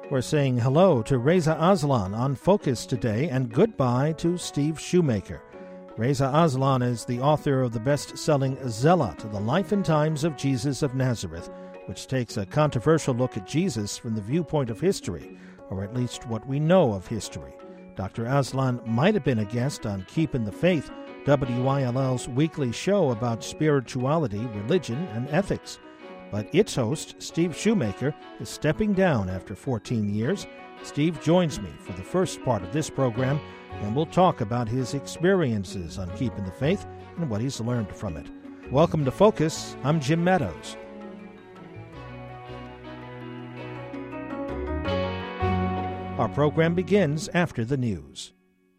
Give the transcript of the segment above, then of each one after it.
We're saying hello to Reza Aslan on Focus today and goodbye to Steve Shoemaker. Reza Aslan is the author of the best-selling Zealot, The Life and Times of Jesus of Nazareth, which takes a controversial look at Jesus from the viewpoint of history, or at least what we know of history. Dr. Aslan might have been a guest on Keeping the Faith, WYLL's weekly show about spirituality, religion, and ethics. But its host, Steve Shoemaker, is stepping down after 14 years. Steve joins me for the first part of this program, and we'll talk about his experiences on Keeping the Faith and what he's learned from it. Welcome to Focus. I'm Jim Meadows. Our program begins after the news.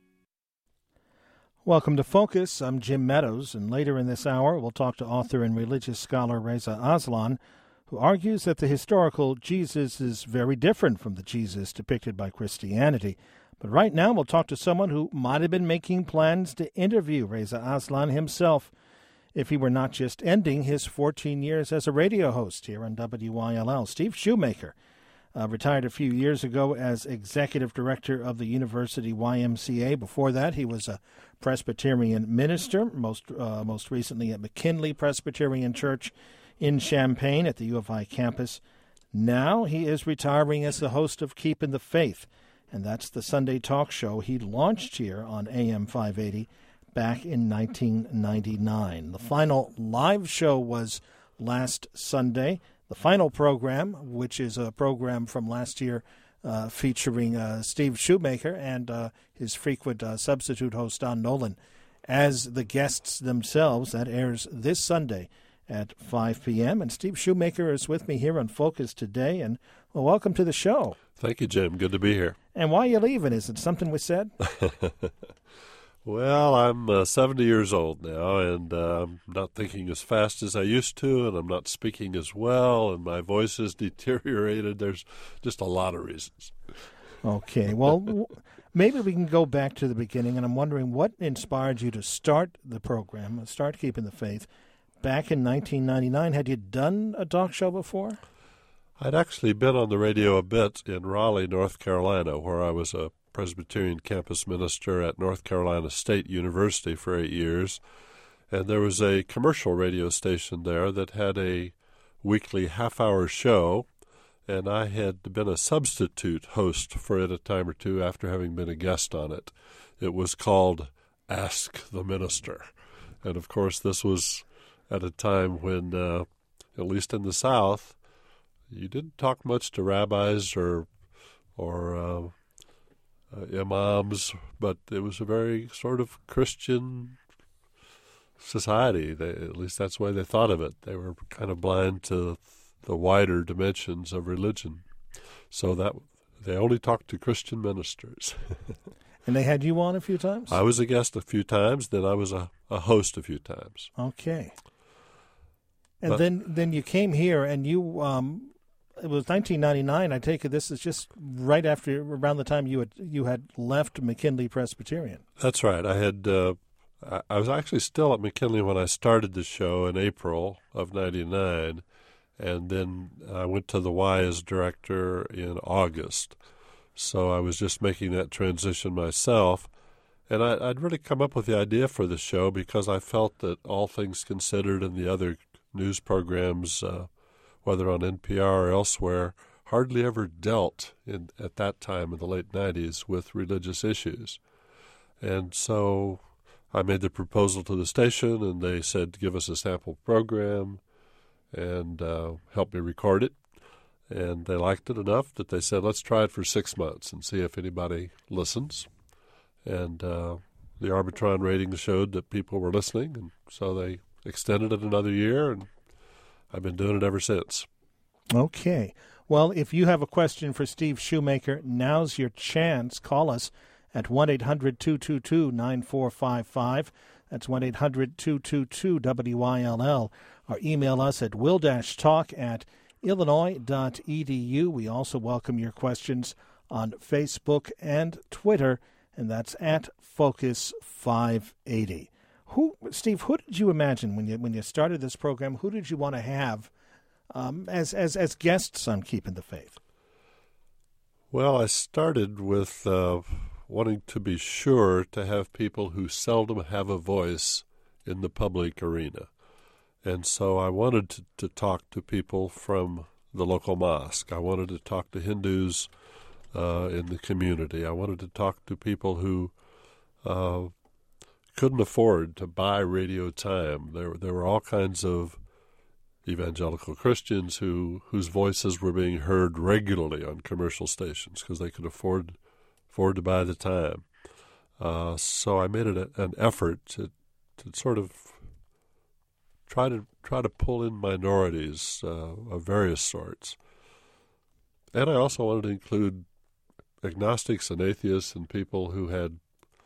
Welcome to Focus. I'm Jim Meadows, and later in this hour we'll talk to author and religious scholar Reza Aslan, who argues that the historical Jesus is very different from the Jesus depicted by Christianity. But right now we'll talk to someone who might have been making plans to interview Reza Aslan himself if he were not just ending his 14 years as a radio host here on WYLL. Steve Shoemaker retired a few years ago as executive director of the University YMCA. Before that, he was a Presbyterian minister, most recently at McKinley Presbyterian Church in Champaign at the U of I campus. Now he is retiring as the host of Keeping the Faith, and that's the Sunday talk show he launched here on AM 580 back in 1999. The final live show was last Sunday. The final program, which is a program from last year featuring Steve Shoemaker and his frequent substitute host, Don Nolan, as the guests themselves. That airs this Sunday at 5 p.m. And Steve Shoemaker is with me here on Focus today. And well, welcome to the show. Thank you, Jim. Good to be here. And why are you leaving? Is it something we said? Well, I'm 70 years old now, and I'm not thinking as fast as I used to, and I'm not speaking as well, and my voice has deteriorated. There's just a lot of reasons. Okay, well, maybe we can go back to the beginning, and I'm wondering what inspired you to start the program, start Keeping the Faith, back in 1999. Had you done a talk show before? I'd actually been on the radio a bit in Raleigh, North Carolina, where I was a Presbyterian campus minister at North Carolina State University for 8 years, and there was a commercial radio station there that had a weekly half-hour show, and I had been a substitute host for it a time or two after having been a guest on it. It was called Ask the Minister, and of course this was at a time when, at least in the South, you didn't talk much to rabbis or imams, but it was a very sort of Christian society. At least that's the way they thought of it. They were kind of blind to the wider dimensions of religion. So that they only talked to Christian ministers. And they had you on a few times? I was a guest a few times, then I was a host a few times. Okay. And then you came here and you it was 1999. I take it this is just right after, around the time you had left McKinley Presbyterian. That's right. I was actually still at McKinley when I started the show in April of 99, and then I went to the Y as director in August. So I was just making that transition myself. And I'd really come up with the idea for the show because I felt that All Things Considered and the other news programs, whether on NPR or elsewhere, hardly ever dealt at that time in the late 90s with religious issues. And so I made the proposal to the station, and they said, give us a sample program and help me record it. And they liked it enough that they said, let's try it for 6 months and see if anybody listens. And the Arbitron ratings showed that people were listening, and so they extended it another year, and I've been doing it ever since. Okay. Well, if you have a question for Steve Shoemaker, now's your chance. Call us at 1-800-222-9455. That's 1-800-222-WYLL. Or email us at will-talk@illinois.edu. We also welcome your questions on Facebook and Twitter, and that's at Focus580. Steve, who did you imagine when you started this program? Who did you want to have as guests on Keeping the Faith? Well, I started with wanting to be sure to have people who seldom have a voice in the public arena. And so I wanted to talk to people from the local mosque. I wanted to talk to Hindus in the community. I wanted to talk to people who couldn't afford to buy radio time. There were all kinds of evangelical Christians whose voices were being heard regularly on commercial stations because they could afford to buy the time. So I made it an effort to sort of try to pull in minorities of various sorts. And I also wanted to include agnostics and atheists and people who had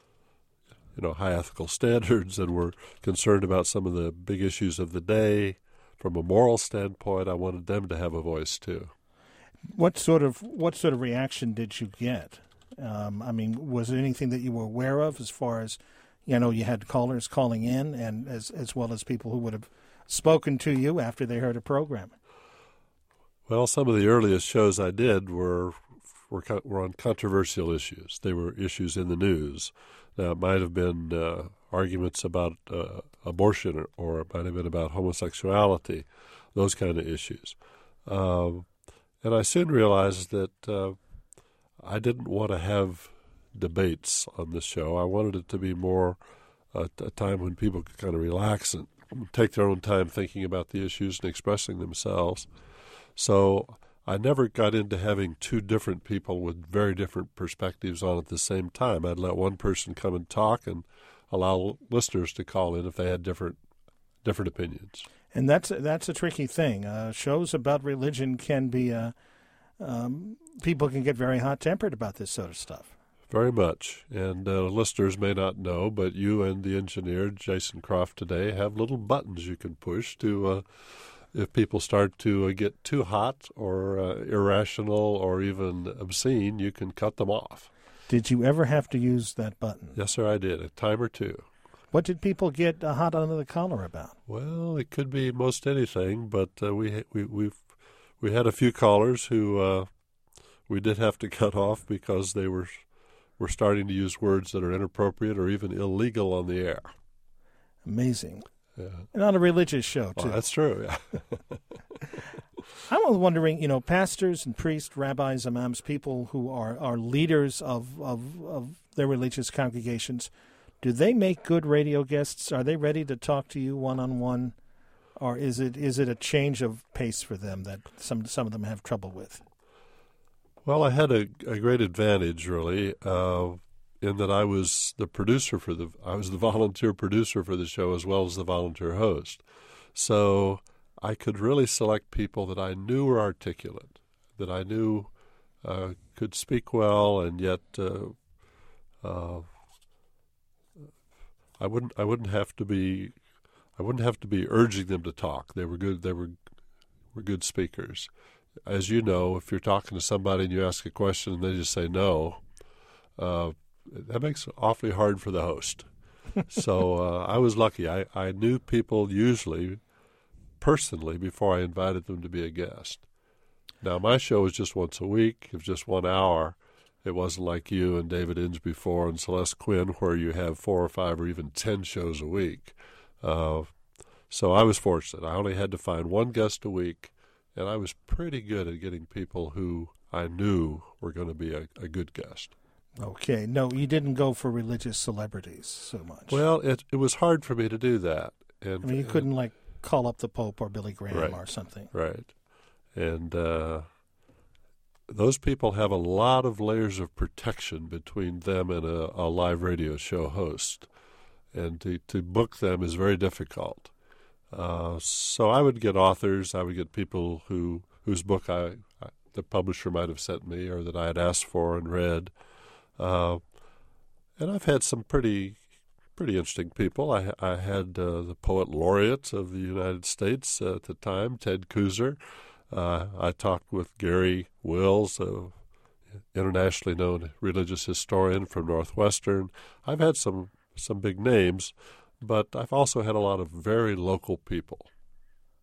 high ethical standards and were concerned about some of the big issues of the day. From a moral standpoint, I wanted them to have a voice too. What sort of reaction did you get? Was there anything that you were aware of as far as, you had callers calling in and as well as people who would have spoken to you after they heard a program? Well, some of the earliest shows I did were on controversial issues. They were issues in the news. Now, it might have been arguments about abortion, or it might have been about homosexuality, those kind of issues. And I soon realized that I didn't want to have debates on the show. I wanted it to be more a time when people could kind of relax and take their own time thinking about the issues and expressing themselves. So I never got into having two different people with very different perspectives on at the same time. I'd let one person come and talk and allow listeners to call in if they had different opinions. And that's a tricky thing. Shows about religion can be people can get very hot-tempered about this sort of stuff. Very much. And listeners may not know, but you and the engineer, Jason Croft, today have little buttons you can push to if people start to get too hot or irrational or even obscene, you can cut them off. Did you ever have to use that button? Yes, sir, I did, a time or two. What did people get hot under the collar about? Well, it could be most anything, but we had a few callers who we did have to cut off because they were starting to use words that are inappropriate or even illegal on the air. Amazing. Yeah. And on a religious show, too. Oh, that's true, yeah. I was wondering, pastors and priests, rabbis, imams, people who are leaders of their religious congregations, do they make good radio guests? Are they ready to talk to you one-on-one? Or is it a change of pace for them that some of them have trouble with? Well, I had a great advantage, really, in that I was the volunteer producer for the show as well as the volunteer host. So I could really select people that I knew were articulate, that I knew could speak well, and yet I wouldn't have to be urging them to talk. They were good. They were good speakers. As you know, if you're talking to somebody and you ask a question and they just say no, that makes it awfully hard for the host. So I was lucky. I knew people usually personally before I invited them to be a guest. Now, my show was just once a week. It was just 1 hour. It wasn't like you and David Inge before and Celeste Quinn, where you have 4 or 5 or even 10 shows a week. So I was fortunate. I only had to find one guest a week, and I was pretty good at getting people who I knew were going to be a good guest. Okay. No, you didn't go for religious celebrities so much. Well, it was hard for me to do that. And you couldn't, call up the Pope or Billy Graham or something. Right. And those people have a lot of layers of protection between them and a live radio show host. And to book them is very difficult. So I would get authors. I would get people whose book the publisher might have sent me or that I had asked for and read. And I've had some pretty interesting people. I had the poet laureate of the United States at the time, Ted Kooser. I talked with Gary Wills, an internationally known religious historian from Northwestern. I've had some big names, but I've also had a lot of very local people.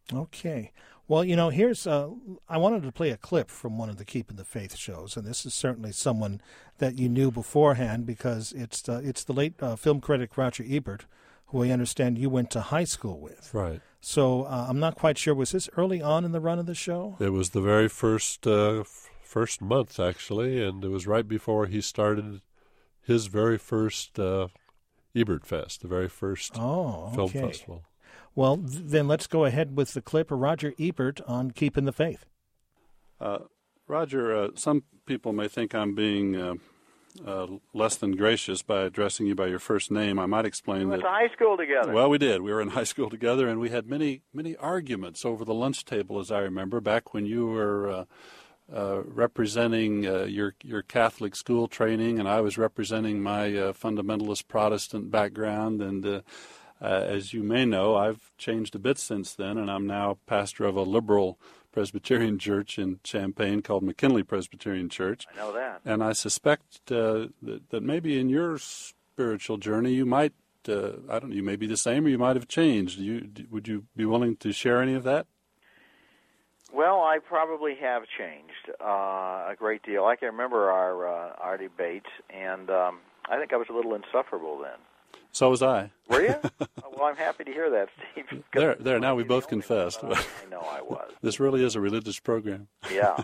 Okay. Well, here's I wanted to play a clip from one of the Keeping the Faith shows, and this is certainly someone that you knew beforehand because it's the late film critic Roger Ebert, who I understand you went to high school with. Right. So I'm not quite sure. Was this early on in the run of the show? It was the very first month, actually, and it was right before he started his very first Ebert Fest, the very first film festival. Well, then let's go ahead with the clip of Roger Ebert on Keeping the Faith. Roger, some people may think I'm being less than gracious by addressing you by your first name. I might explain that. We went to high school together. Well, we did. We were in high school together, and we had many arguments over the lunch table, as I remember, back when you were representing your Catholic school training, and I was representing my fundamentalist Protestant background. And as you may know, I've changed a bit since then, and I'm now pastor of a liberal Presbyterian church in Champaign called McKinley Presbyterian Church. I know that. And I suspect that maybe in your spiritual journey you might, I don't know, you may be the same or you might have changed. Would you be willing to share any of that? Well, I probably have changed a great deal. I can remember our debates, and I think I was a little insufferable then. So was I. Were you? Well, I'm happy to hear that, Steve. There. Now we both confessed. I know I was. This really is a religious program. Yeah.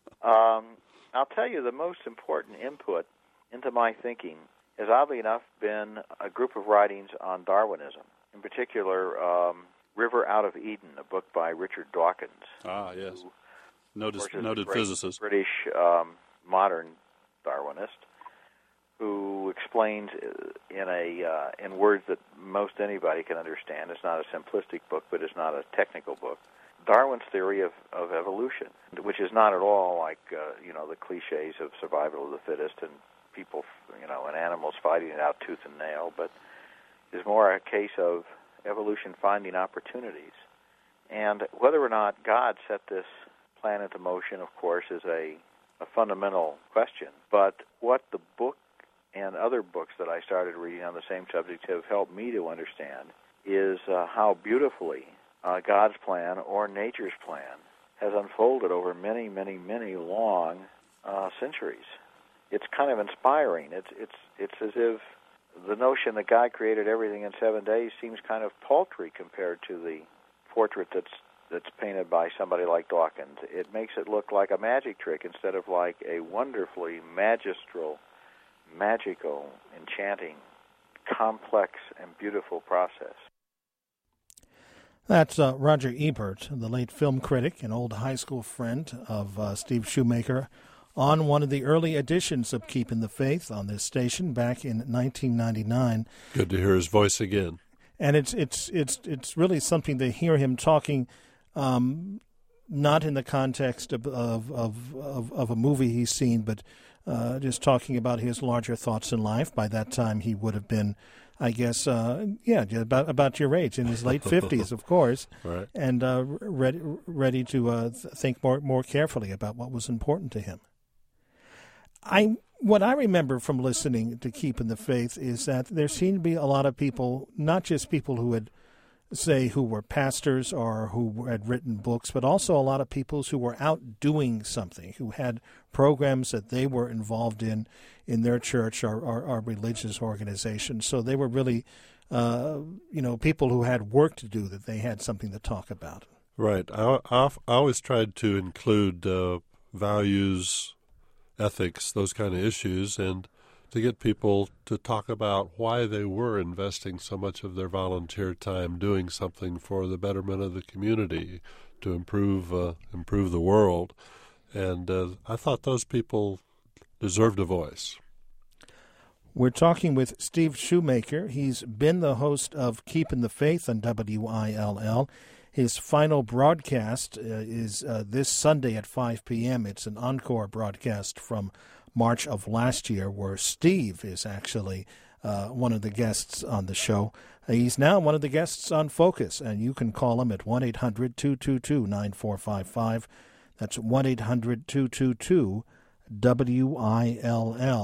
I'll tell you, the most important input into my thinking has, oddly enough, been a group of writings on Darwinism. In particular, River Out of Eden, a book by Richard Dawkins. Ah, yes. Noted great physicist. British modern Darwinist, who explains in words that most anybody can understand. It's not a simplistic book, but it's not a technical book. Darwin's theory of evolution, which is not at all like the cliches of survival of the fittest and people, and animals fighting it out tooth and nail, but is more a case of evolution finding opportunities. And whether or not God set this plan into motion, of course, is a fundamental question. But what the book and other books that I started reading on the same subject have helped me to understand is how beautifully God's plan or nature's plan has unfolded over many, many, many long centuries. It's kind of inspiring. It's as if the notion that God created everything in 7 days seems kind of paltry compared to the portrait that's painted by somebody like Dawkins. It makes it look like a magic trick instead of like a wonderfully magical, enchanting, complex, and beautiful process. That's Roger Ebert, the late film critic and old high school friend of Steve Shoemaker, on one of the early editions of Keeping the Faith on this station back in 1999. Good to hear his voice again. And it's really something to hear him talking, not in the context of a movie he's seen, but just talking about his larger thoughts in life. By that time, he would have been, I guess, about your age, in his late 50s, of course, right. And ready to think more carefully about what was important to him. What I remember from listening to Keeping the Faith is that there seemed to be a lot of people, not just people who were pastors or who had written books, but also a lot of people who were out doing something, who had programs that they were involved in their church or religious organization. So they were really, people who had work to do, that they had something to talk about. Right. I always tried to include values, ethics, those kind of issues, and to get people to talk about why they were investing so much of their volunteer time doing something for the betterment of the community, to improve the world. And I thought those people deserved a voice. We're talking with Steve Shoemaker. He's been the host of Keeping the Faith on WILL. His final broadcast is this Sunday at 5 p.m. It's an encore broadcast from March of last year, where Steve is actually one of the guests on the show. He's now one of the guests on Focus, and you can call him at 1-800-222-9455. That's 1-800-222-WILL.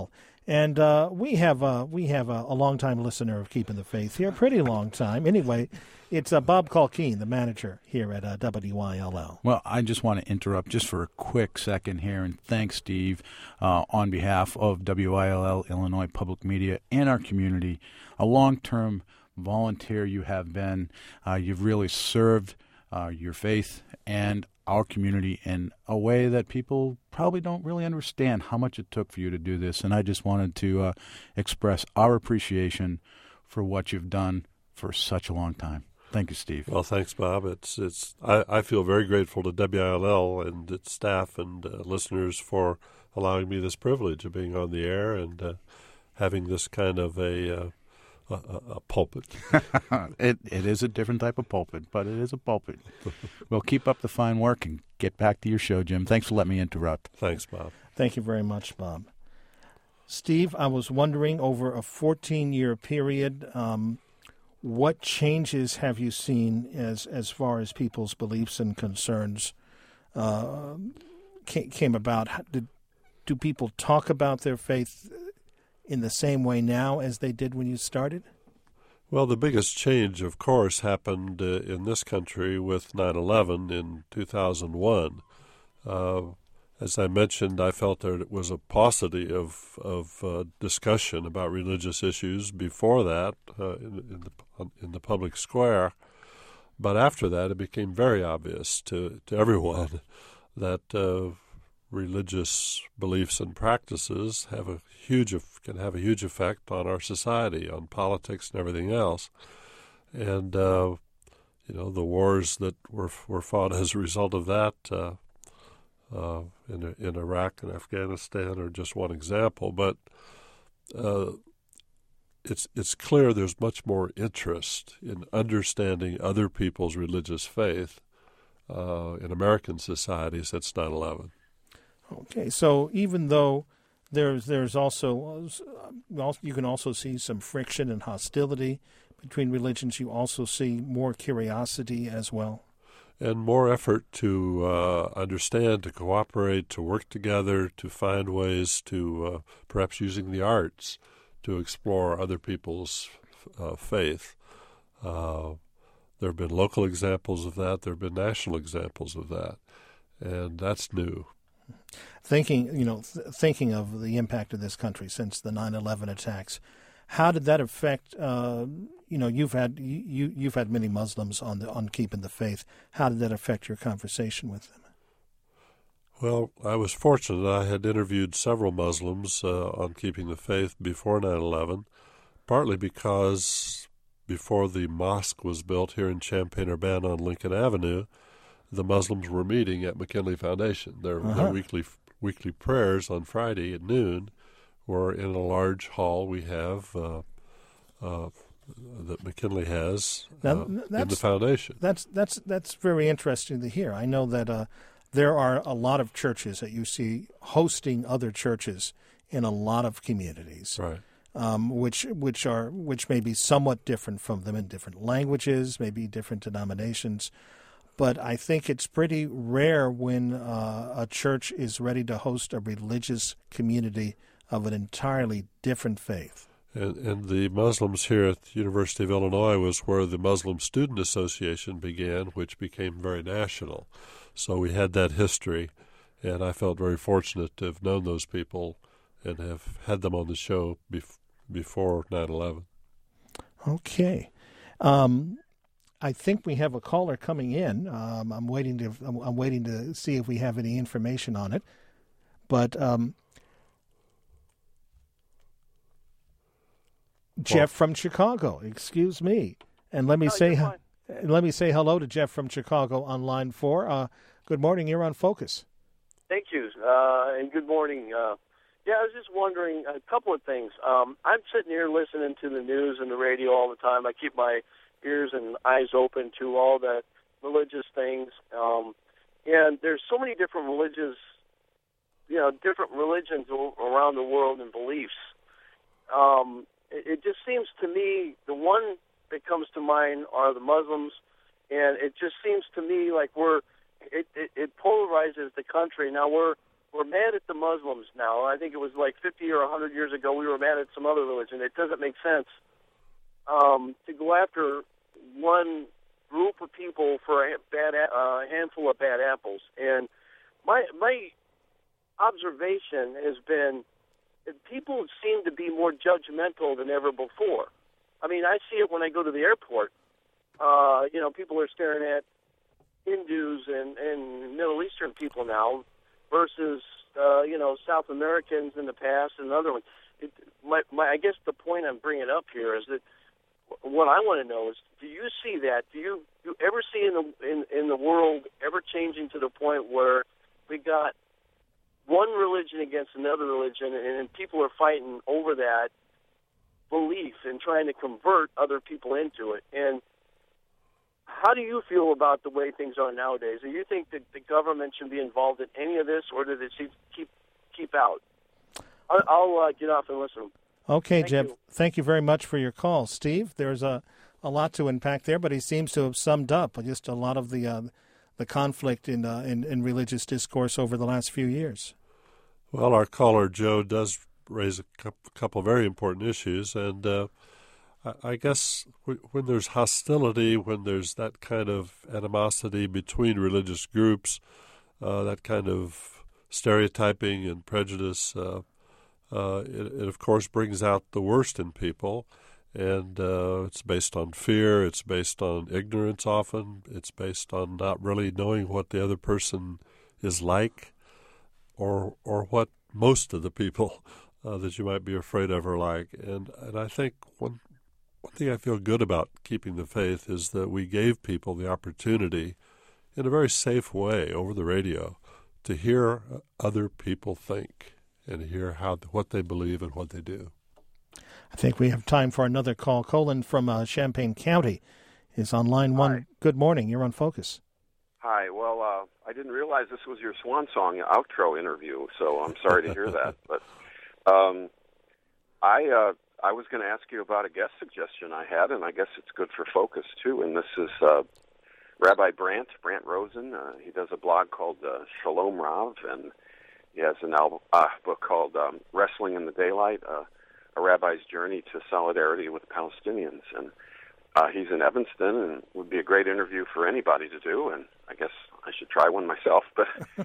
And we have a longtime listener of Keeping the Faith here, pretty long time. Anyway, it's Bob Culkeen, the manager here at WYLL. Well, I just want to interrupt just for a quick second here and thank Steve on behalf of WYLL, Illinois Public Media, and our community. A long-term volunteer you have been. You've really served your faith and our community in a way that people probably don't really understand how much it took for you to do this. And I just wanted to express our appreciation for what you've done for such a long time. Thank you, Steve. Well, thanks, Bob. I feel very grateful to WILL and its staff and listeners for allowing me this privilege of being on the air and having this kind of a pulpit. It is a different type of pulpit, but it is a pulpit. Well, keep up the fine work and get back to your show, Jim. Thanks for letting me interrupt. Thanks, Bob. Thank you very much, Bob. Steve, I was wondering, over a 14-year period, what changes have you seen as far as people's beliefs and concerns came about? Do people talk about their faith in the same way now as they did when you started? Well, the biggest change, of course, happened in this country with 9/11 in 2001. As I mentioned, I felt that it was a paucity of discussion about religious issues before that in the public square. But after that, it became very obvious to everyone that religious beliefs and practices can have a huge effect on our society, on politics and everything else. And the wars that were fought as a result of that in Iraq and Afghanistan are just one example. But it's clear there's much more interest in understanding other people's religious faith in American society since 9/11. Okay, so even though there's also you can also see some friction and hostility between religions, you also see more curiosity as well. And more effort to understand, to cooperate, to work together, to find ways to perhaps using the arts to explore other people's faith. There have been local examples of that. There have been national examples of that. And that's new. Thinking of the impact of this country since the 9/11 attacks, how did that affect? You've had many Muslims on Keeping the Faith. How did that affect your conversation with them? Well, I was fortunate. I had interviewed several Muslims on Keeping the Faith before 9/11, partly because before the mosque was built here in Champaign-Urbana on Lincoln Avenue, the Muslims were meeting at McKinley Foundation. Their weekly prayers on Friday at noon were in a large hall we have that McKinley has in the foundation. That's very interesting to hear. I know that there are a lot of churches that you see hosting other churches in a lot of communities, right? Which may be somewhat different from them in different languages, maybe different denominations. But I think it's pretty rare when a church is ready to host a religious community of an entirely different faith. And the Muslims here at the University of Illinois was where the Muslim Student Association began, which became very national. So we had that history, and I felt very fortunate to have known those people and have had them on the show before 9/11. Okay. I think we have a caller coming in. I'm waiting to see if we have any information on it. But Jeff from Chicago, excuse me, and let me say hello to Jeff from Chicago on line 4. Good morning. You're on Focus. Thank you, and good morning. I was just wondering a couple of things. I'm sitting here listening to the news and the radio all the time. I keep my ears and eyes open to all the religious things. And there's so many different religions around the world and beliefs. It just seems to me the one that comes to mind are the Muslims, and it just seems to me like it polarizes the country. Now we're we're mad at the Muslims now. I think it was like 50 or 100 years ago we were mad at some other religion. It doesn't make sense to go after one group of people for a handful of bad apples. And my observation has been that people seem to be more judgmental than ever before. I mean, I see it when I go to the airport. People are staring at Hindus and Middle Eastern people now versus, South Americans in the past and other ones. I guess the point I'm bringing up here is that what I want to know is, do you see that? Do you ever see in the world ever changing to the point where we got one religion against another religion and people are fighting over that belief and trying to convert other people into it? And how do you feel about the way things are nowadays? Do you think that the government should be involved in any of this, or does it keep out? I'll get off and listen. Okay, Jeb. Thank you very much for your call. Steve, there's a lot to unpack there, but he seems to have summed up just a lot of the conflict in religious discourse over the last few years. Well, our caller, Joe, does raise a couple of very important issues, and I guess when there's hostility, when there's that kind of animosity between religious groups, that kind of stereotyping and prejudice, it of course brings out the worst in people, and it's based on fear, it's based on ignorance often, it's based on not really knowing what the other person is like, or what most of the people that you might be afraid of are like. And I think one thing I feel good about keeping the faith is that we gave people the opportunity in a very safe way over the radio to hear other people think and hear what they believe and what they do. I think we have time for another call. Colin from Champaign County is on line one. Hi. Good morning. You're on Focus. Hi. Well, I didn't realize this was your swan song outro interview, so I'm sorry to hear that. But I was going to ask you about a guest suggestion I had, and I guess it's good for Focus, too. And this is Rabbi Brant Rosen. He does a blog called Shalom Rav, and he has an book called Wrestling in the Daylight, A Rabbi's Journey to Solidarity with Palestinians. And he's in Evanston, and would be a great interview for anybody to do, and I guess I should try one myself. But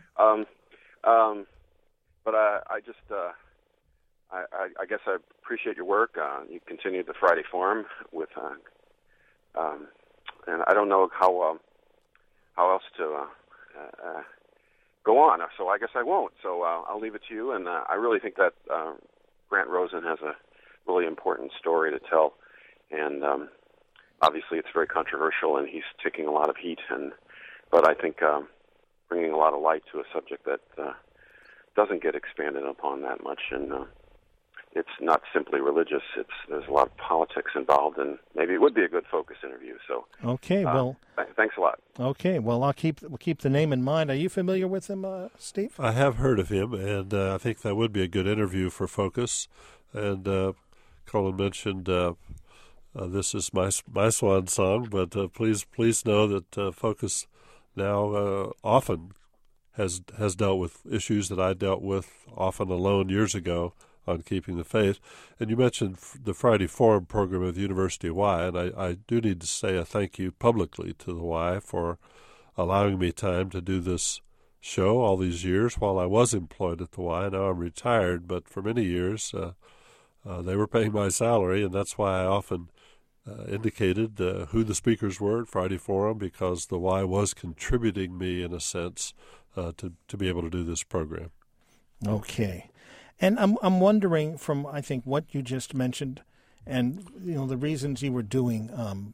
I guess I appreciate your work. You continued the Friday Forum with, and I don't know how else to go on. So I guess I won't. So I'll leave it to you. And I really think that Brant Rosen has a really important story to tell. And obviously, it's very controversial, and he's taking a lot of heat. But I think bringing a lot of light to a subject that doesn't get expanded upon that much, and it's not simply religious. There's a lot of politics involved, and maybe it would be a good Focus interview. So okay, well, thanks a lot. Okay, well, we'll keep the name in mind. Are you familiar with him, Steve? I have heard of him, and I think that would be a good interview for Focus. And Colin mentioned this is my swan song, but please know that Focus now often has dealt with issues that I dealt with often alone years ago on keeping the faith. And you mentioned the Friday Forum program at the University of Y, and I do need to say a thank you publicly to the Y for allowing me time to do this show all these years while I was employed at the Y. Now I'm retired, but for many years they were paying my salary, and that's why I often indicated who the speakers were at Friday Forum, because the Y was contributing me, in a sense, to be able to do this program. Okay. And I'm wondering, from I think what you just mentioned, and the reasons you were doing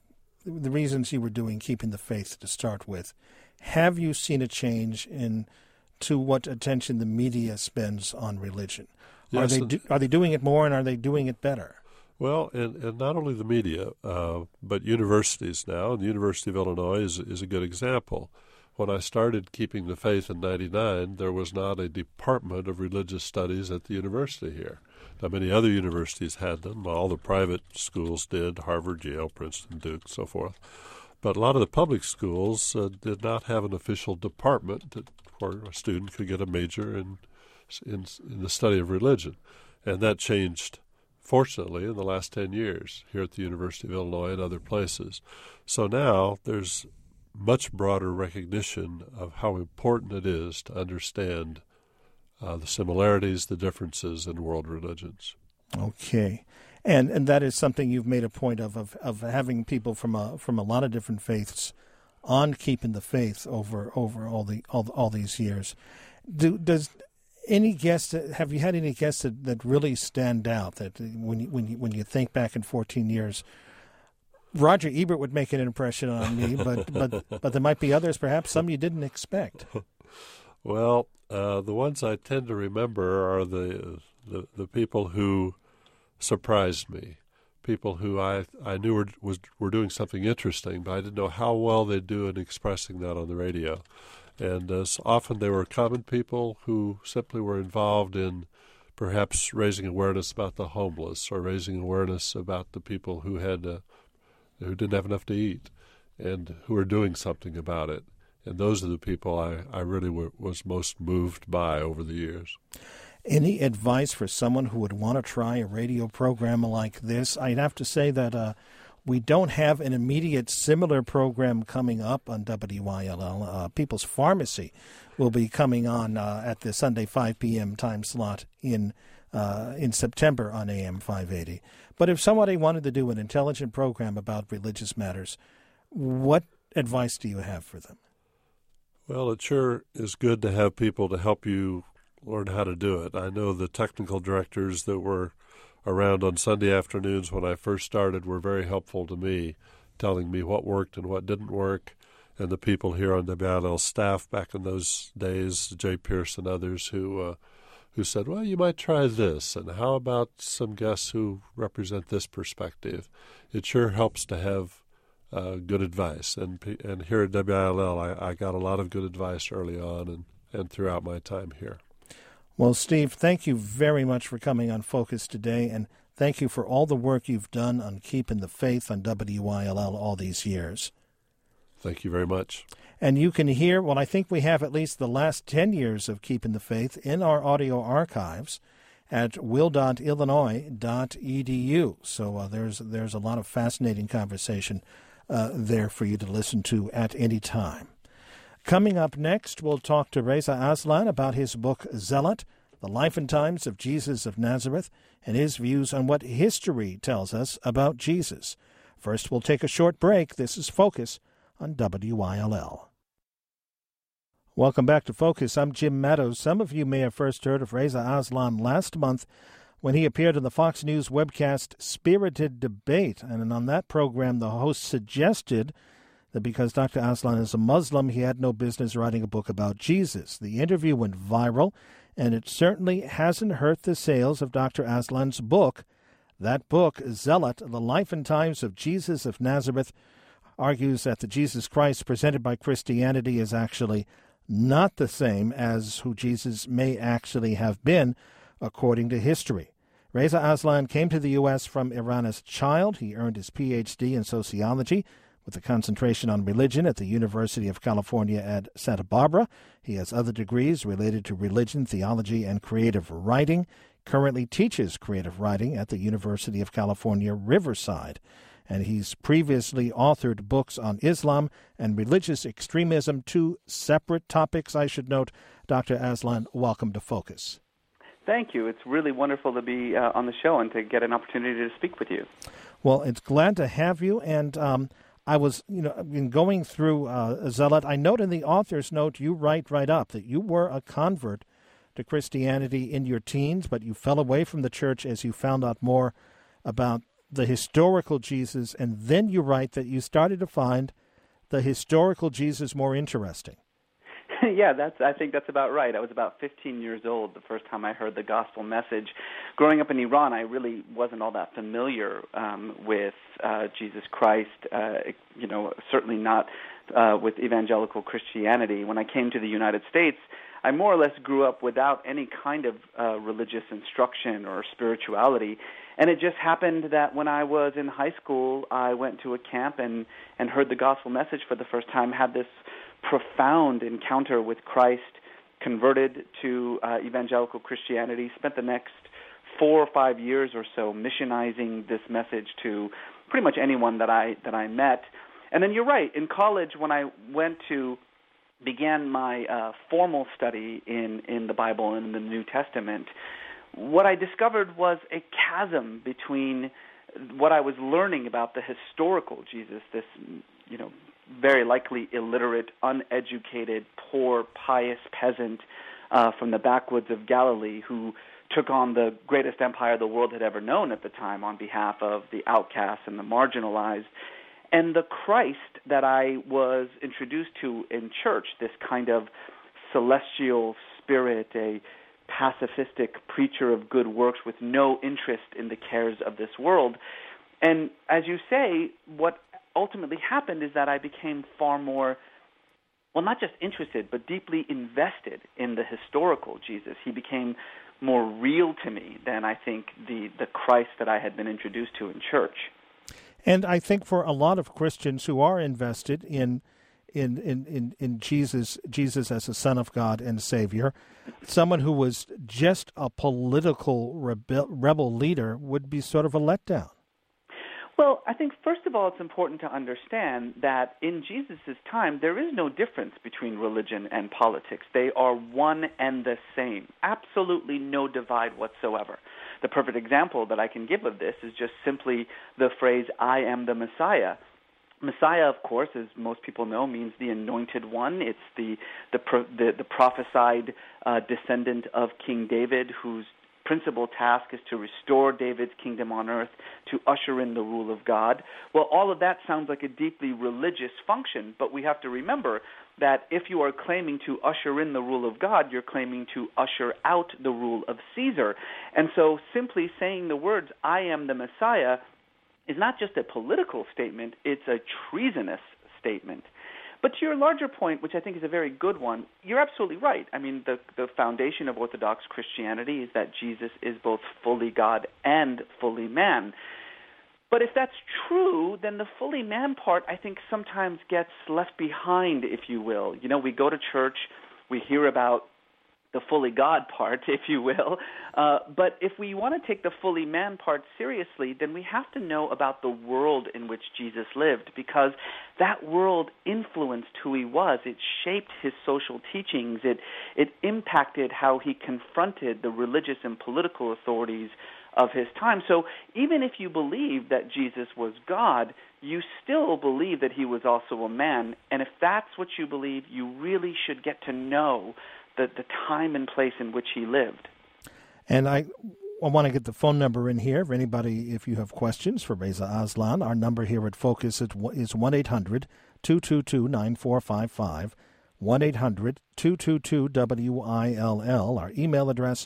keeping the faith to start with, have you seen a change to what attention the media spends on religion? Yes, are they doing it more, and are they doing it better? Well, and not only the media, but universities now, and the University of Illinois is a good example. When I started keeping the faith in '99, there was not a department of religious studies at the university here. Now, many other universities had them. All the private schools did, Harvard, Yale, Princeton, Duke, so forth. But a lot of the public schools did not have an official department where a student could get a major in the study of religion. And that changed, fortunately, in the last 10 years here at the University of Illinois and other places. So now there's much broader recognition of how important it is to understand the similarities, the differences in world religions. Okay. And that is something you've made a point of having people from a lot of different faiths on Keeping the Faith over all these years. Does any guests, have you had any guests that really stand out, that when you think back in 14 years? Roger Ebert would make an impression on me, but there might be others, perhaps some you didn't expect. Well, the ones I tend to remember are the people who surprised me, people who I knew were doing something interesting, but I didn't know how well they'd do in expressing that on the radio. And often they were common people who simply were involved in perhaps raising awareness about the homeless or raising awareness about the people who didn't have enough to eat and who were doing something about it. And those are the people I really was most moved by over the years. Any advice for someone who would want to try a radio program like this? I'd have to say that we don't have an immediate similar program coming up on WYLL. People's Pharmacy will be coming on at the Sunday 5 p.m. time slot in September on AM 580. But if somebody wanted to do an intelligent program about religious matters, what advice do you have for them? Well, it sure is good to have people to help you learn how to do it. I know the technical directors that were around on Sunday afternoons when I first started were very helpful to me, telling me what worked and what didn't work. And the people here on WILL staff back in those days, Jay Pierce and others, who said, well, you might try this, and how about some guests who represent this perspective? It sure helps to have good advice. And here at WILL, I got a lot of good advice early on and throughout my time here. Well, Steve, thank you very much for coming on Focus today, and thank you for all the work you've done on Keeping the Faith on WYLL all these years. Thank you very much. And you can hear, well, I think we have at least the last 10 years of Keeping the Faith in our audio archives at will.illinois.edu. So there's a lot of fascinating conversation there for you to listen to at any time. Coming up next, we'll talk to Reza Aslan about his book, Zealot, The Life and Times of Jesus of Nazareth, and his views on what history tells us about Jesus. First, we'll take a short break. This is Focus on WYLL. Welcome back to Focus. I'm Jim Meadows. Some of you may have first heard of Reza Aslan last month when he appeared on the Fox News webcast Spirited Debate. And on that program, the host suggested that because Dr. Aslan is a Muslim, he had no business writing a book about Jesus. The interview went viral, and it certainly hasn't hurt the sales of Dr. Aslan's book. That book, Zealot, The Life and Times of Jesus of Nazareth, argues that the Jesus Christ presented by Christianity is actually not the same as who Jesus may actually have been, according to history. Reza Aslan came to the U.S. from Iran as a child. He earned his Ph.D. in sociology with a concentration on religion at the University of California at Santa Barbara. He has other degrees related to religion, theology, and creative writing. Currently teaches creative writing at the University of California, Riverside. And he's previously authored books on Islam and religious extremism, two separate topics, I should note. Dr. Aslan, welcome to Focus. Thank you. It's really wonderful to be on the show and to get an opportunity to speak with you. Well, it's glad to have you. And I was, in going through Zealot, I note in the author's note you write right up that you were a convert to Christianity in your teens, but you fell away from the church as you found out more about the historical Jesus, and then you write that you started to find the historical Jesus more interesting. Yeah, I think that's about right. I was about 15 years old the first time I heard the gospel message. Growing up in Iran, I really wasn't all that familiar with Jesus Christ, certainly not with evangelical Christianity. When I came to the United States, I more or less grew up without any kind of religious instruction or spirituality. And it just happened that when I was in high school, I went to a camp and heard the gospel message for the first time, had this profound encounter with Christ, converted to evangelical Christianity, spent the next 4 or 5 years or so missionizing this message to pretty much anyone that I met. And then you're right, in college when I began my formal study in the Bible and in the New Testament, what I discovered was a chasm between what I was learning about the historical Jesus, this, very likely illiterate, uneducated, poor, pious peasant from the backwoods of Galilee who took on the greatest empire the world had ever known at the time on behalf of the outcasts and the marginalized, and the Christ that I was introduced to in church, this kind of celestial spirit, a pacifistic preacher of good works with no interest in the cares of this world. And as you say, what ultimately happened is that I became far more, well, not just interested, but deeply invested in the historical Jesus. He became more real to me than I think the Christ that I had been introduced to in church. And I think for a lot of Christians who are invested in Jesus as the Son of God and Savior, someone who was just a political rebel leader would be sort of a letdown. Well, I think, first of all, it's important to understand that in Jesus' time, there is no difference between religion and politics. They are one and the same. Absolutely no divide whatsoever. The perfect example that I can give of this is just simply the phrase, I am the Messiah. Messiah, of course, as most people know, means the anointed one. It's the prophesied descendant of King David, whose principal task is to restore David's kingdom on earth, to usher in the rule of God. Well, all of that sounds like a deeply religious function, but we have to remember that if you are claiming to usher in the rule of God, you're claiming to usher out the rule of Caesar. And so simply saying the words, I am the Messiah, is not just a political statement, it's a treasonous statement. But to your larger point, which I think is a very good one, you're absolutely right. I mean, the foundation of Orthodox Christianity is that Jesus is both fully God and fully man. But if that's true, then the fully man part, I think, sometimes gets left behind, if you will. We go to church, we hear about the fully God part, if you will. But if we want to take the fully man part seriously, then we have to know about the world in which Jesus lived, because that world influenced who he was. It shaped his social teachings. It impacted how he confronted the religious and political authorities of his time. So even if you believe that Jesus was God, you still believe that he was also a man. And if that's what you believe, you really should get to know the time and place in which he lived. And I want to get the phone number in here for anybody, if you have questions for Reza Aslan. Our number here at Focus is 1-800-222-9455, 1-800-222-WILL. Our email address,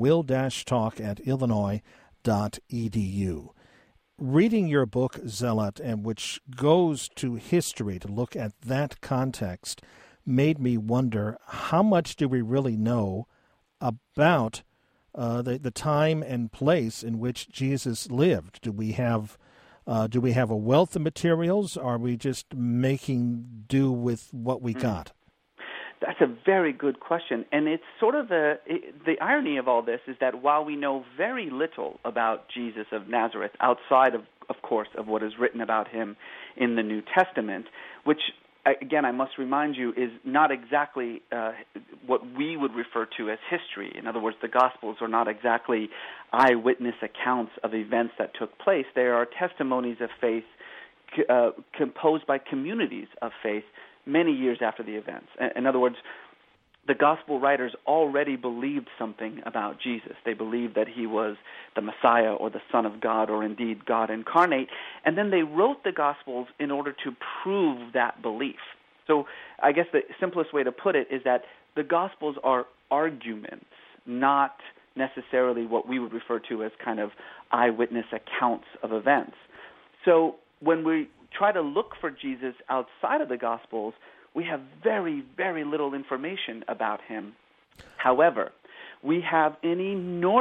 will-talk@illinois.edu. Reading your book, Zealot, and which goes to history to look at that context, made me wonder, how much do we really know about the time and place in which Jesus lived? Do we have a wealth of materials? Or are we just making do with what we got? That's a very good question. And it's sort of the irony of all this is that while we know very little about Jesus of Nazareth, outside of course, of what is written about him in the New Testament, which, again, I must remind you, is not exactly what we would refer to as history. In other words, the Gospels are not exactly eyewitness accounts of events that took place. They are testimonies of faith composed by communities of faith many years after the events. In other words, the Gospel writers already believed something about Jesus. They believed that he was the Messiah or the Son of God or indeed God incarnate, and then they wrote the Gospels in order to prove that belief. So I guess the simplest way to put it is that the Gospels are arguments, not necessarily what we would refer to as kind of eyewitness accounts of events. So when we try to look for Jesus outside of the Gospels, we have very, very little information about him. However, we have an enormous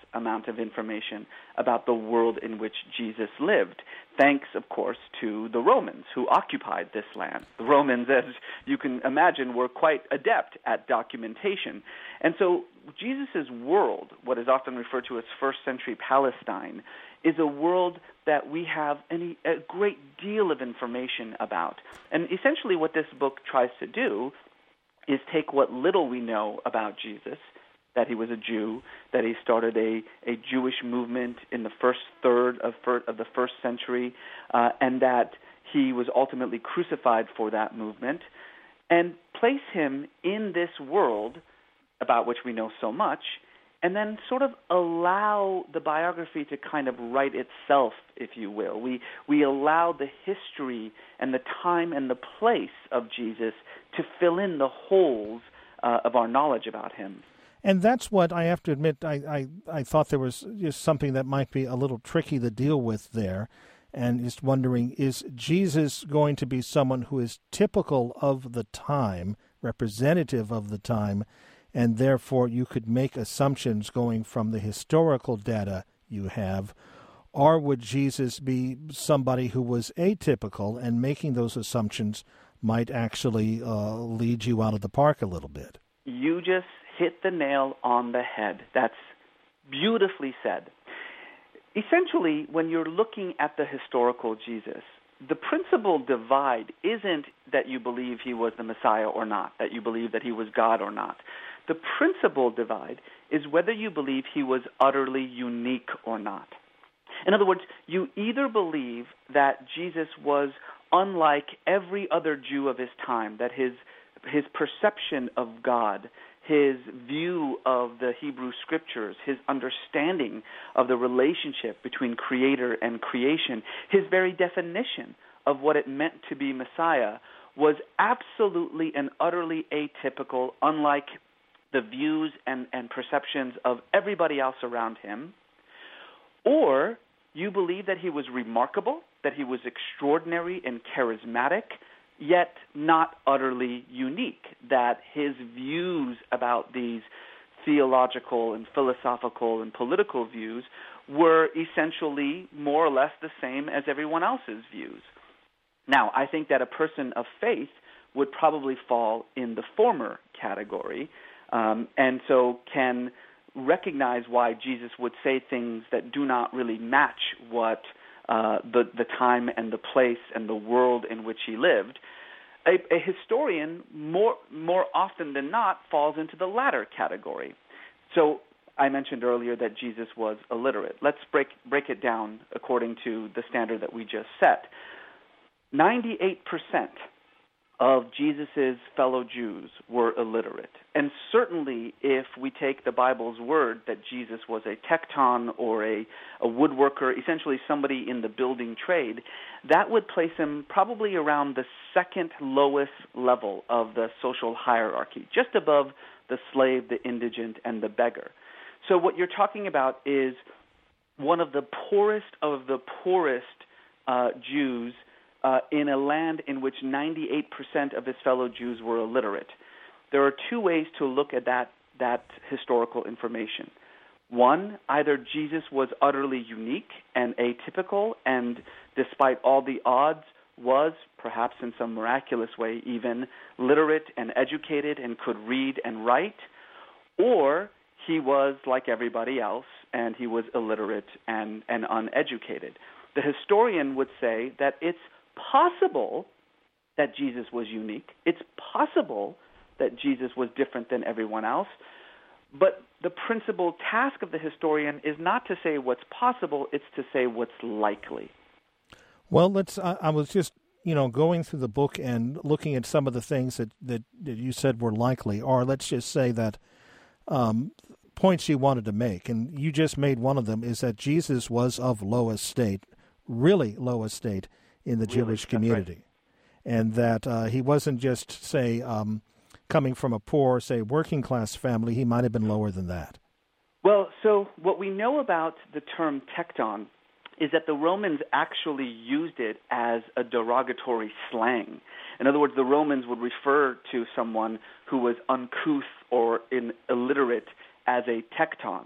amount of information about the world in which Jesus lived, thanks, of course, to the Romans who occupied this land. The Romans, as you can imagine, were quite adept at documentation. And so Jesus' world, what is often referred to as first century Palestine, is a world that we have a great deal of information about. And essentially what this book tries to do is take what little we know about Jesus, that he was a Jew, that he started a Jewish movement in the first third of the first century, and that he was ultimately crucified for that movement, and place him in this world about which we know so much, and then sort of allow the biography to kind of write itself, if you will. We allow the history and the time and the place of Jesus to fill in the holes of our knowledge about him. And that's what I have to admit, I thought there was just something that might be a little tricky to deal with there, and just wondering, is Jesus going to be someone who is typical of the time, representative of the time, and therefore you could make assumptions going from the historical data you have, or would Jesus be somebody who was atypical, and making those assumptions might actually lead you out of the park a little bit? You just hit the nail on the head. That's beautifully said. Essentially, when you're looking at the historical Jesus, the principal divide isn't that you believe he was the Messiah or not, that you believe that he was God or not. The principal divide is whether you believe he was utterly unique or not. In other words, you either believe that Jesus was unlike every other Jew of his time, that his perception of God, his view of the Hebrew Scriptures, his understanding of the relationship between Creator and creation, his very definition of what it meant to be Messiah was absolutely and utterly atypical, unlike the views and perceptions of everybody else around him. Or you believe that he was remarkable, that he was extraordinary and charismatic, yet not utterly unique, that his views about these theological and philosophical and political views were essentially more or less the same as everyone else's views. Now, I think that a person of faith would probably fall in the former category, and so can recognize why Jesus would say things that do not really match what the time and the place and the world in which he lived. A historian, more often than not, falls into the latter category. So I mentioned earlier that Jesus was illiterate. Let's break it down according to the standard that we just set. 98% of Jesus' fellow Jews were illiterate. And certainly if we take the Bible's word that Jesus was a tekton or a woodworker, essentially somebody in the building trade, that would place him probably around the second lowest level of the social hierarchy, just above the slave, the indigent, and the beggar. So what you're talking about is one of the poorest of the poorest Jews in a land in which 98% of his fellow Jews were illiterate. There are two ways to look at that historical information. One, either Jesus was utterly unique and atypical, and despite all the odds, was, perhaps in some miraculous way even, literate and educated and could read and write, or he was like everybody else and he was illiterate and uneducated. The historian would say that it's possible that Jesus was unique. It's possible that Jesus was different than everyone else. But the principal task of the historian is not to say what's possible, it's to say what's likely. Well, I was just, going through the book and looking at some of the things that you said were likely, or let's just say that points you wanted to make, and you just made one of them, is that Jesus was of low estate, really low estate, in the Jewish community. Right. And that he wasn't just, say, coming from a poor, say, working-class family. He might have been lower than that. Well, so what we know about the term tekton is that the Romans actually used it as a derogatory slang. In other words, the Romans would refer to someone who was uncouth or illiterate as a tekton,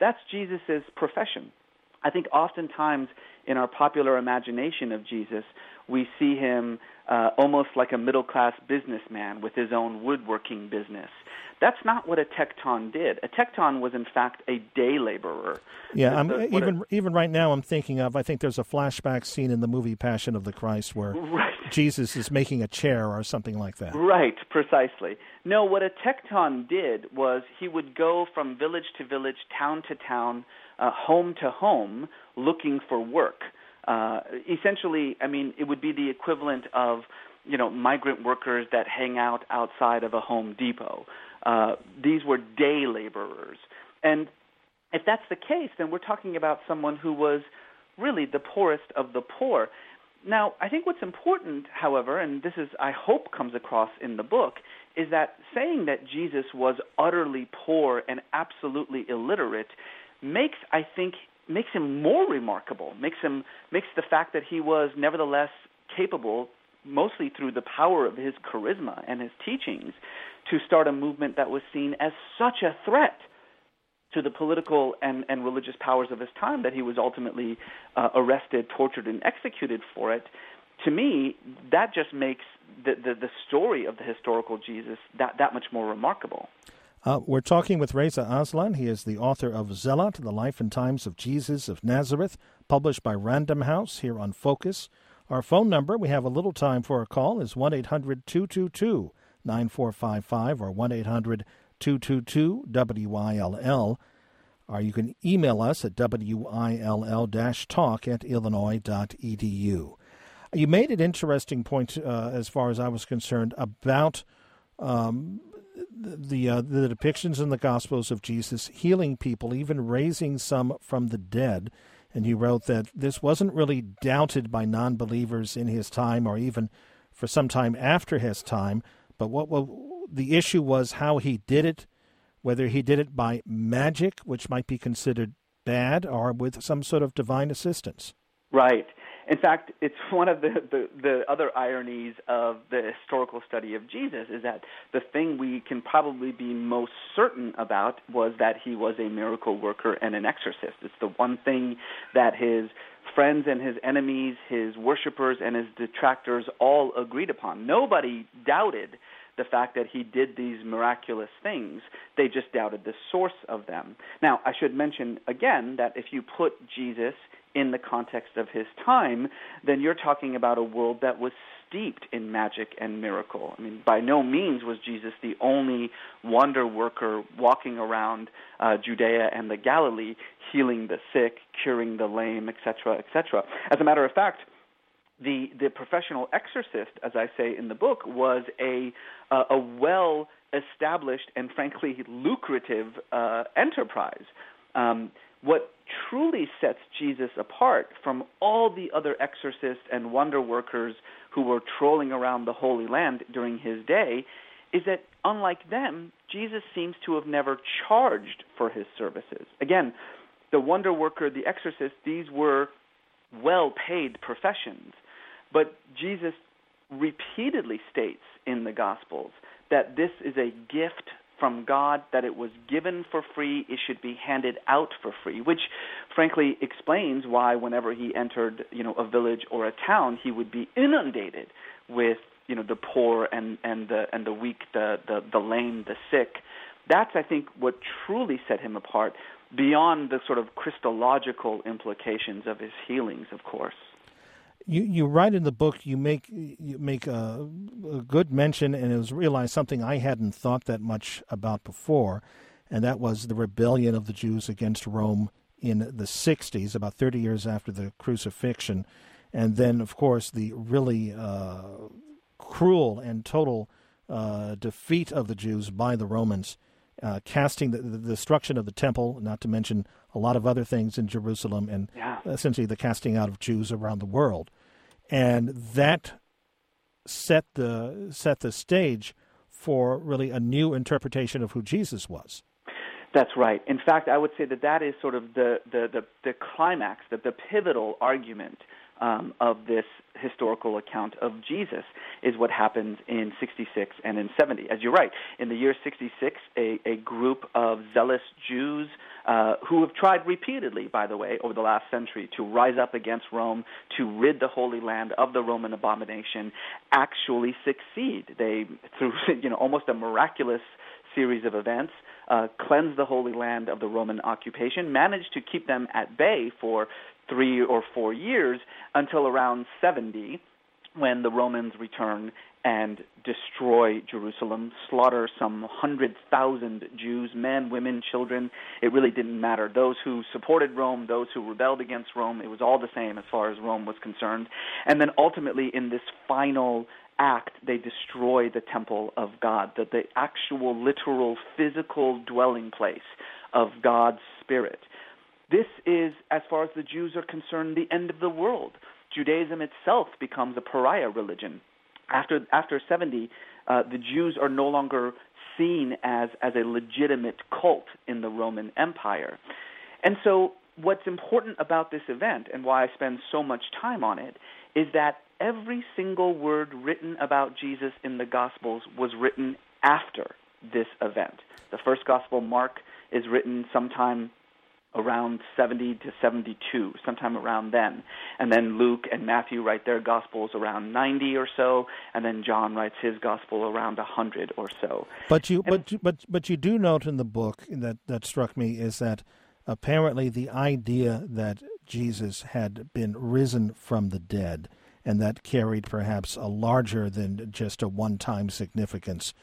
That's Jesus' profession. I think oftentimes in our popular imagination of Jesus, we see him almost like a middle-class businessman with his own woodworking business. That's not what a tekton did. A tekton was, in fact, a day laborer. Yeah, even right now I'm thinking of, I think there's a flashback scene in the movie Passion of the Christ where Jesus is making a chair or something like that. Right, precisely. No, what a tekton did was he would go from village to village, town to town, home to home, looking for work. Essentially, I mean, it would be the equivalent of, migrant workers that hang out outside of a Home Depot. These were day laborers. And if that's the case, then we're talking about someone who was really the poorest of the poor. Now, I think what's important, however, and this is, I hope, comes across in the book, is that saying that Jesus was utterly poor and absolutely illiterate makes him more remarkable, makes the fact that he was nevertheless capable, mostly through the power of his charisma and his teachings, to start a movement that was seen as such a threat to the political and religious powers of his time that he was ultimately arrested, tortured, and executed for it. To me, that just makes the story of the historical Jesus that much more remarkable. We're talking with Reza Aslan. He is the author of Zealot, The Life and Times of Jesus of Nazareth, published by Random House here on Focus. Our phone number, we have a little time for a call, is 1-800-222-9455 or 1-800-222-WILL. Or you can email us at will-talk@illinois.edu. You made an interesting point, as far as I was concerned, about the depictions in the Gospels of Jesus healing people, even raising some from the dead. And you wrote that this wasn't really doubted by non-believers in his time or even for some time after his time, but what the issue was how he did it, whether he did it by magic, which might be considered bad, or with some sort of divine assistance. Right. In fact, it's one of the other ironies of the historical study of Jesus is that the thing we can probably be most certain about was that he was a miracle worker and an exorcist. It's the one thing that his friends and his enemies, his worshipers and his detractors all agreed upon. Nobody doubted the fact that he did these miraculous things. They just doubted the source of them. Now, I should mention again that if you put Jesus in the context of his time, then you're talking about a world that was steeped in magic and miracle. I mean, by no means was Jesus the only wonder worker walking around Judea and the Galilee, healing the sick, curing the lame, etc., etc. As a matter of fact, the professional exorcist, as I say in the book, was a well-established and frankly lucrative enterprise. What truly sets Jesus apart from all the other exorcists and wonder workers who were trolling around the Holy Land during his day is that, unlike them, Jesus seems to have never charged for his services. Again, the wonder worker, the exorcist, these were well-paid professions. But Jesus repeatedly states in the Gospels that this is a gift from God, that it was given for free, it should be handed out for free, which frankly explains why whenever he entered, a village or a town, he would be inundated with, the poor and the weak, the lame, the sick. That's, I think, what truly set him apart beyond the sort of Christological implications of his healings, of course. You write in the book, you make a good mention, and it was realized something I hadn't thought that much about before, and that was the rebellion of the Jews against Rome in the 60s, about 30 years after the crucifixion, and then, of course, the really cruel and total defeat of the Jews by the Romans, casting the destruction of the temple, not to mention a lot of other things in Jerusalem, and essentially the casting out of Jews around the world. And that set the stage for really a new interpretation of who Jesus was. That's right. In fact, I would say that is sort of the climax, the pivotal argument of this historical account of Jesus is what happens in 66 and in 70. As you're right, in the year 66, a group of zealous Jews who have tried repeatedly, by the way, over the last century to rise up against Rome, to rid the Holy Land of the Roman abomination, actually succeed. They, through almost a miraculous series of events, cleanse the Holy Land of the Roman occupation, managed to keep them at bay for 3 or 4 years until around 70, when the Romans return and destroy Jerusalem, slaughter some 100,000 Jews, men, women, children. It really didn't matter. Those who supported Rome, those who rebelled against Rome, it was all the same as far as Rome was concerned. And then ultimately, in this final act, they destroy the temple of God, the actual, literal, physical dwelling place of God's Spirit. This is, as far as the Jews are concerned, the end of the world. Judaism itself becomes a pariah religion. After 70, the Jews are no longer seen as a legitimate cult in the Roman Empire. And so what's important about this event, and why I spend so much time on it, is that every single word written about Jesus in the Gospels was written after this event. The first Gospel, Mark, is written sometime around 70 to 72, sometime around then. And then Luke and Matthew write their Gospels around 90 or so, and then John writes his Gospel around 100 or so. But you do note in the book that struck me is that apparently the idea that Jesus had been risen from the dead, and that carried perhaps a larger than just a one-time significance,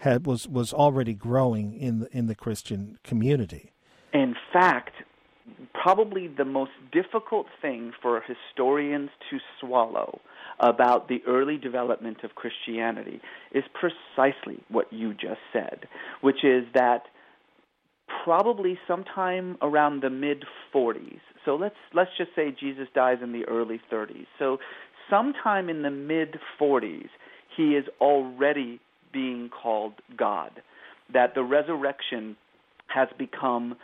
was already growing in the Christian community. In fact, probably the most difficult thing for historians to swallow about the early development of Christianity is precisely what you just said, which is that probably sometime around the mid-40s, so let's just say Jesus dies in the early 30s, so sometime in the mid-40s, he is already being called God, that the resurrection has become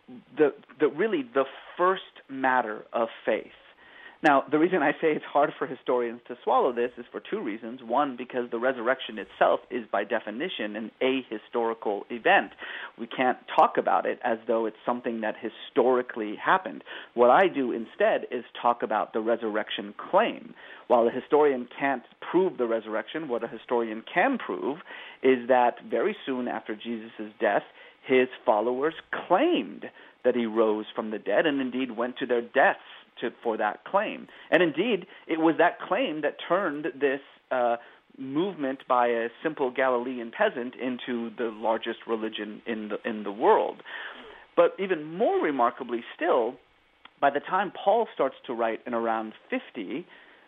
really the first matter of faith. Now, the reason I say it's hard for historians to swallow this is for two reasons. One, because the resurrection itself is by definition an ahistorical event. We can't talk about it as though it's something that historically happened. What I do instead is talk about the resurrection claim. While a historian can't prove the resurrection, what a historian can prove is that very soon after Jesus' death, his followers claimed that he rose from the dead and indeed went to their deaths for that claim. And indeed, it was that claim that turned this movement by a simple Galilean peasant into the largest religion in the world. But even more remarkably still, by the time Paul starts to write in around 50,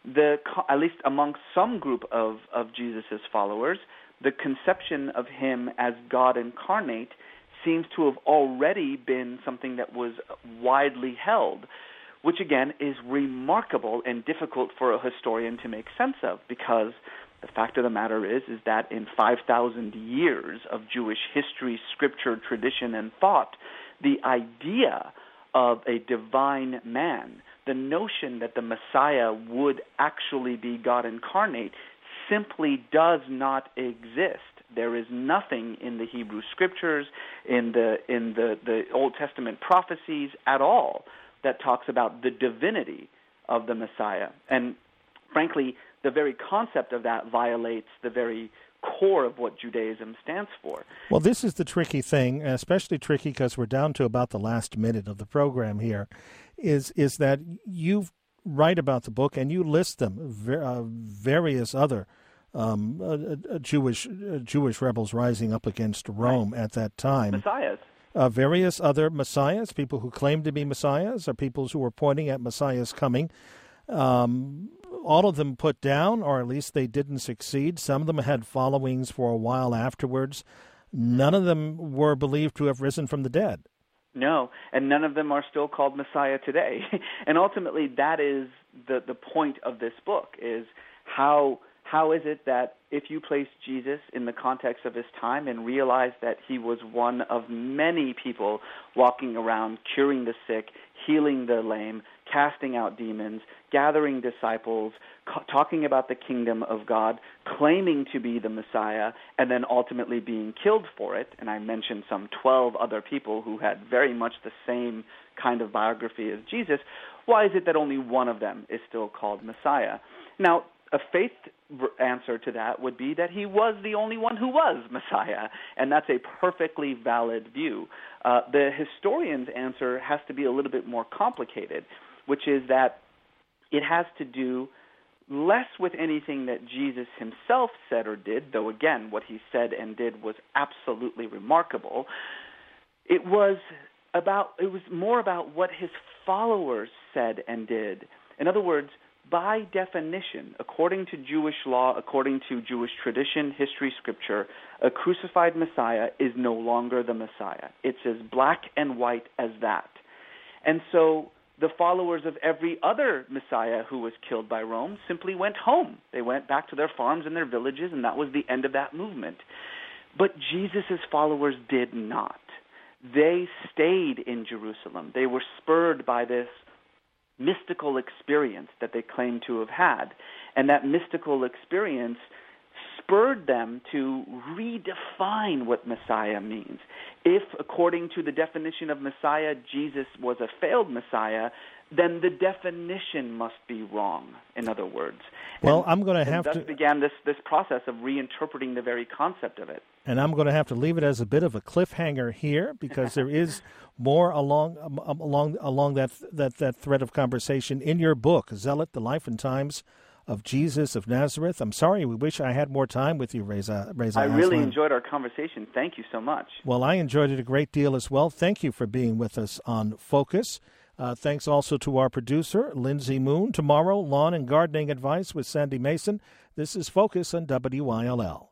at least amongst some group of Jesus' followers, the conception of him as God incarnate seems to have already been something that was widely held, which again is remarkable and difficult for a historian to make sense of, because the fact of the matter is that in 5,000 years of Jewish history, scripture, tradition, and thought, the idea of a divine man, the notion that the Messiah would actually be God incarnate, simply does not exist. There is nothing in the Hebrew Scriptures, in the Old Testament prophecies at all that talks about the divinity of the Messiah. And frankly, the very concept of that violates the very core of what Judaism stands for. Well, this is the tricky thing, especially tricky because we're down to about the last minute of the program here, is that you write about the book and you list them, various other Jewish rebels rising up against Rome at that time. Messiahs. Various other messiahs, people who claimed to be messiahs, or people who were pointing at Messiah's coming. All of them put down, or at least they didn't succeed. Some of them had followings for a while afterwards. None of them were believed to have risen from the dead. No, and none of them are still called Messiah today. And ultimately, that is the point of this book, is how is it that if you place Jesus in the context of his time and realize that he was one of many people walking around curing the sick, healing the lame, casting out demons, gathering disciples, talking about the kingdom of God, claiming to be the Messiah, and then ultimately being killed for it. And I mentioned some 12 other people who had very much the same kind of biography as Jesus. Why is it that only one of them is still called Messiah? Now, a faith answer to that would be that he was the only one who was Messiah, and that's a perfectly valid view. The historian's answer has to be a little bit more complicated, which is that it has to do less with anything that Jesus himself said or did, though again, what he said and did was absolutely remarkable. It was more about what his followers said and did. In other words, by definition, according to Jewish law, according to Jewish tradition, history, scripture, a crucified Messiah is no longer the Messiah. It's as black and white as that. And so the followers of every other Messiah who was killed by Rome simply went home. They went back to their farms and their villages, and that was the end of that movement. But Jesus' followers did not. They stayed in Jerusalem. They were spurred by this mystical experience that they claim to have had. And that mystical experience spurred them to redefine what Messiah means. If, according to the definition of Messiah, Jesus was a failed Messiah, then the definition must be wrong, in other words. Well, I'm going to have to... thus began this process of reinterpreting the very concept of it. And I'm going to have to leave it as a bit of a cliffhanger here, because there is more along that thread of conversation in your book, Zealot, The Life and Times of Jesus of Nazareth. I'm sorry, we wish I had more time with you, Reza I really Aslan. enjoyed our conversation. Thank you so much. Well, I enjoyed it a great deal as well. Thank you for being with us on Focus. Thanks also to our producer, Lindsay Moon. Tomorrow, lawn and gardening advice with Sandy Mason. This is Focus on WILL.